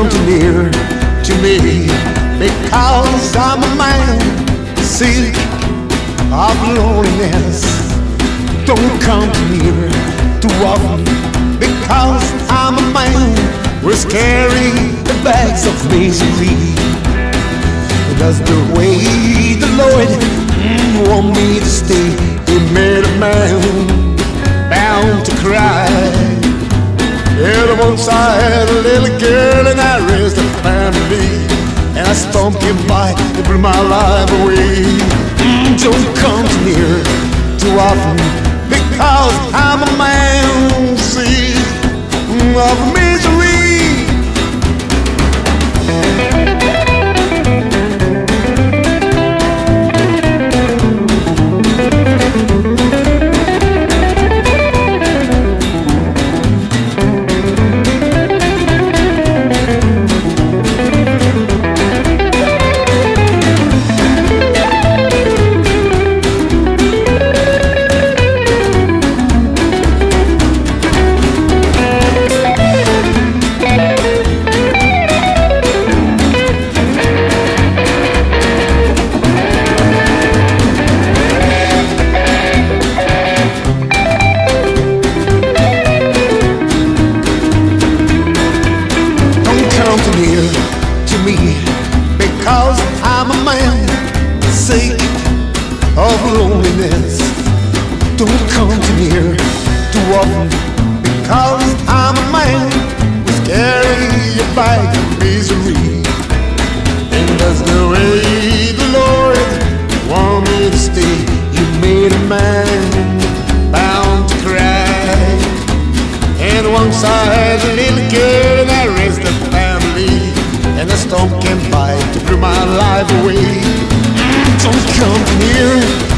too near to me, because I'm a man sick of loneliness. Don't come too near too often, because I'm a man who's carrying the bags of misery. That's the way the Lord want me to stay. He made a man bound to cry. Yeah, once I had a little girl and I raised a family, and I stomped him by and blew my life away. Don't come too near too often, because I'm a man sick of misery. Because I'm a man sick of loneliness. Don't come too near too often, because I'm a man who's carrying a bag of misery. And that's the way the Lord want me to stay. You made a man bound to cry. And once I had a little girl and I raised a family, and the storm came by to blew my life away. Don't come near